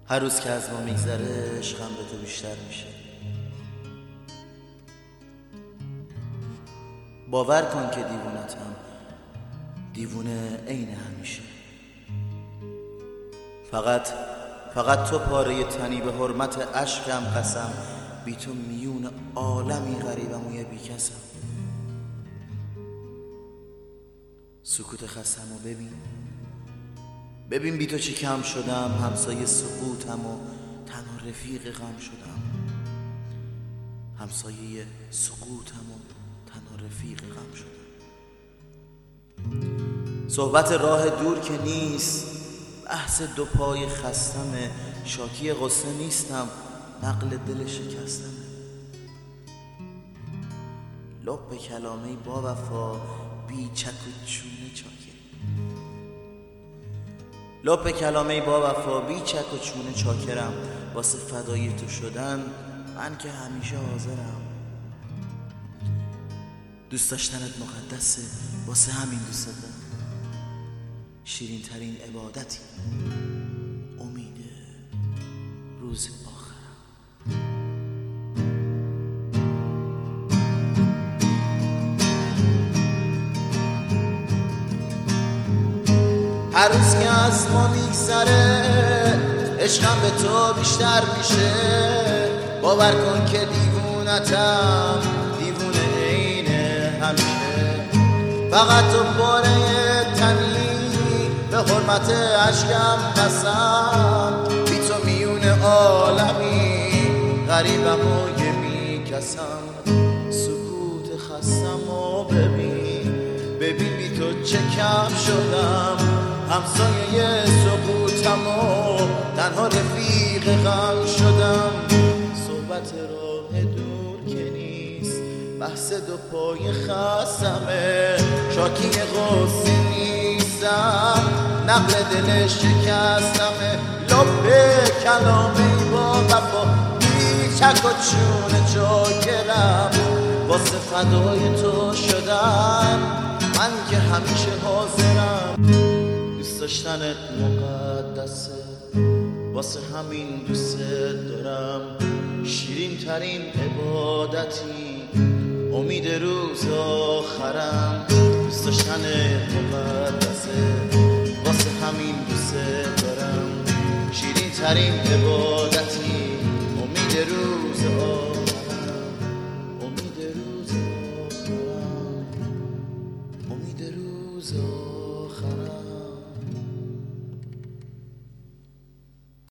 هر روز که از ما میگذره عشقم به تو بیشتر میشه. باور کن که دیوونتم، دیوونه عین همیشه. فقط تو پاره تنی، به حرمت عشقم قسم، بی تو میون عالمی غریبم و یه بیکسم. سکوت خستم و ببین بی تو چی کم شدم، همسایه سقوطم و تنها رفیق غم شدم. همسایه سقوطم و تنها رفیق غم شدم. صحبت راه دور که نیست، بحث دو پای خستمه. شاکی غصه نیستم، نقل دل شکستمه. لب کلامه با وفا، بی چک و چونه چاکر. لب کلامه با وفا، بی چک و چونه چاکرم. واسه فدای تو شدن من که همیشه حاضرم. دوست داشتنت مقدسه، واسه همین دوست دارم. شیرین ترین عبادتی، امید روز آخرم. هر روز که از ما میگذره عشقم به تو بیشتر میشه. باور کن که دیوونتم، دیوونه عین همیشه. فقط تو باره تنی، به حرمت عشقم قسم، بی تو میون عالمی غریبم و یه بیکسم. سکوت خستم و ببین بی تو چه کم شدم. همسایه سقوطم و تنها رفیق غم شدم. صحبت راه دور که نیست، بحث دو پای خستمه. شاکی غصه نیستم، نقل دل شکستمه. لب کلامه با وفا، بی چک و چونه چاکرم. واسه فدای تو شدن من که همیشه حاضرم. دوست داشتنت مقدسه، واسه همین دوست دارم. شیرین ترین عبادتی، امید روز آخرم. دوست داشتنت مقدسه، واسه همین دوست دارم. شیرین ترین عبادتی